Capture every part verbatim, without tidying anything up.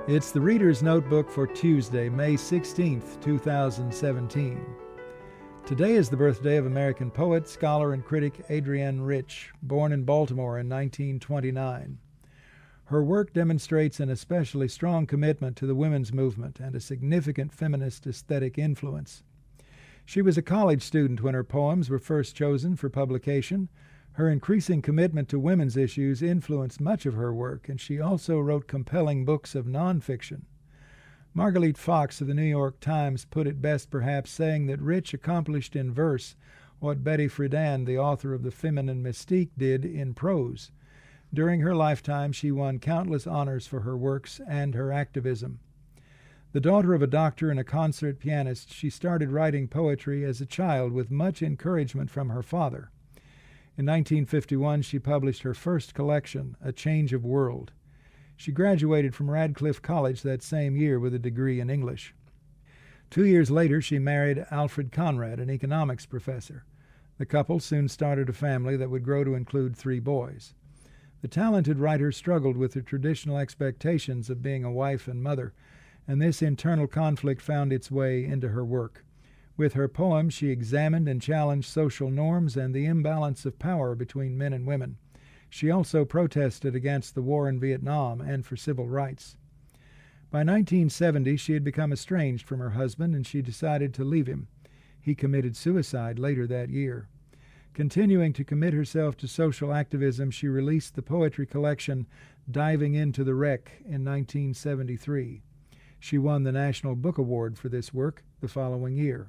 It's the Reader's Notebook for Tuesday, May sixteenth, two thousand seventeen. Today is the birthday of American poet, scholar, and critic Adrienne Rich, born in Baltimore in nineteen twenty-nine. Her work demonstrates an especially strong commitment to the women's movement and a significant feminist aesthetic influence. She was a college student when her poems were first chosen for publication. Her increasing commitment to women's issues influenced much of her work, and she also wrote compelling books of nonfiction. Margalit Fox of the New York Times put it best perhaps, saying that Rich accomplished in verse what Betty Friedan, the author of The Feminine Mystique, did in prose. During her lifetime, she won countless honors for her works and her activism. The daughter of a doctor and a concert pianist, she started writing poetry as a child with much encouragement from her father. In nineteen fifty-one, she published her first collection, A Change of World. She graduated from Radcliffe College that same year with a degree in English. Two years later, she married Alfred Conrad, an economics professor. The couple soon started a family that would grow to include three boys. The talented writer struggled with the traditional expectations of being a wife and mother, and this internal conflict found its way into her work. With her poems, she examined and challenged social norms and the imbalance of power between men and women. She also protested against the war in Vietnam and for civil rights. By nineteen seventy, she had become estranged from her husband, and she decided to leave him. He committed suicide later that year. Continuing to commit herself to social activism, she released the poetry collection Diving into the Wreck in nineteen seventy-three. She won the National Book Award for this work the following year.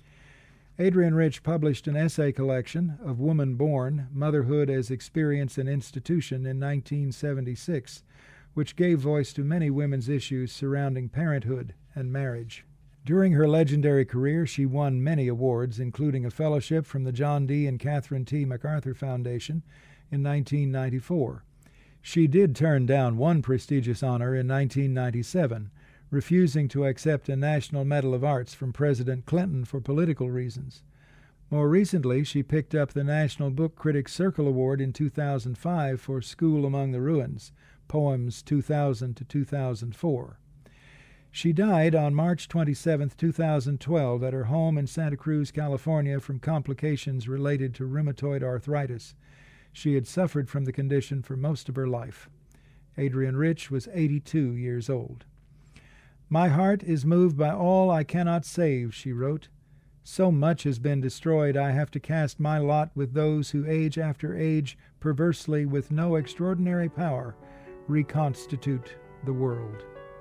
Adrienne Rich published an essay collection of Woman Born, Motherhood as Experience and Institution in nineteen seventy-six, which gave voice to many women's issues surrounding parenthood and marriage. During her legendary career, she won many awards, including a fellowship from the John D. and Catherine T. MacArthur Foundation in nineteen ninety-four. She did turn down one prestigious honor in nineteen ninety-seven, refusing to accept a National Medal of Arts from President Clinton for political reasons. More recently, she picked up the National Book Critics Circle Award in two thousand five for School Among the Ruins, Poems two thousand to two thousand four. She died on March twenty-seventh, two thousand twelve, at her home in Santa Cruz, California, from complications related to rheumatoid arthritis. She had suffered from the condition for most of her life. Adrienne Rich was eighty-two years old. "My heart is moved by all I cannot save," she wrote. "So much has been destroyed, I have to cast my lot with those who age after age, perversely, with no extraordinary power, reconstitute the world."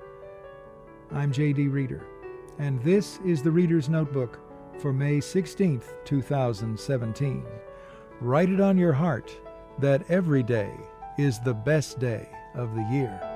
I'm J D Reader, and this is the Reader's Notebook for May sixteenth, two thousand seventeen. Write it on your heart that every day is the best day of the year.